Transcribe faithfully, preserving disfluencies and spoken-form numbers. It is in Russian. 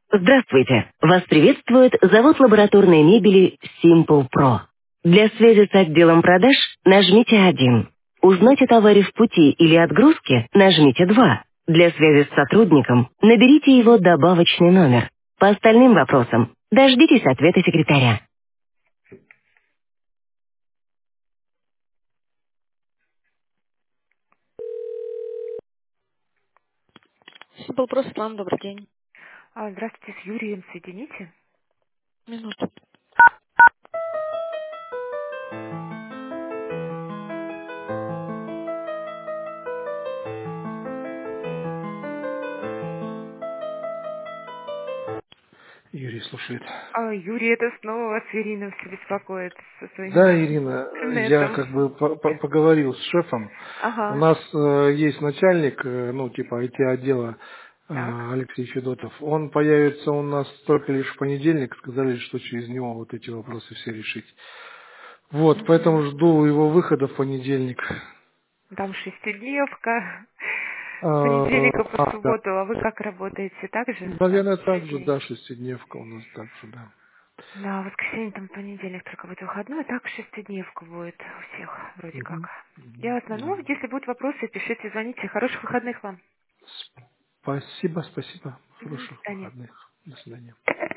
Здравствуйте! Вас приветствует завод лабораторной мебели Simple Pro. Для связи с отделом продаж нажмите один. Узнать о товаре в пути или отгрузке нажмите два. Для связи с сотрудником наберите его добавочный номер. По остальным вопросам дождитесь ответа секретаря. Simple Pro, Светлана, добрый день. А, Здравствуйте, с Юрием соедините. Минуту. Юрий слушает. А, Юрий, это снова вас Ирина все беспокоит со своим Да, Ирина, я интернетом. как бы по- по- поговорил с шефом. У Ага, нас э, есть начальник, э, ну, типа ай ти-отдела э, так. Алексей Федотов. Он появится у нас только лишь в понедельник. Сказали, что через него вот эти вопросы все решить. Вот, поэтому Мгм. жду его выхода в понедельник. Там шестидневка. А, С понедельника по а, да. субботу. А вы как работаете? Так же? Там Наверное, так же, шесть дней. да, шестидневка у нас так же, да. Да, в воскресенье там понедельник только будет выходной, так шестидневка будет у всех вроде как. Мгм. Мгм. Ясно. Да. Ну, если будут вопросы, пишите, звоните. Хороших выходных вам. Спасибо, спасибо. Мгм, до Хороших свидания. выходных. До свидания.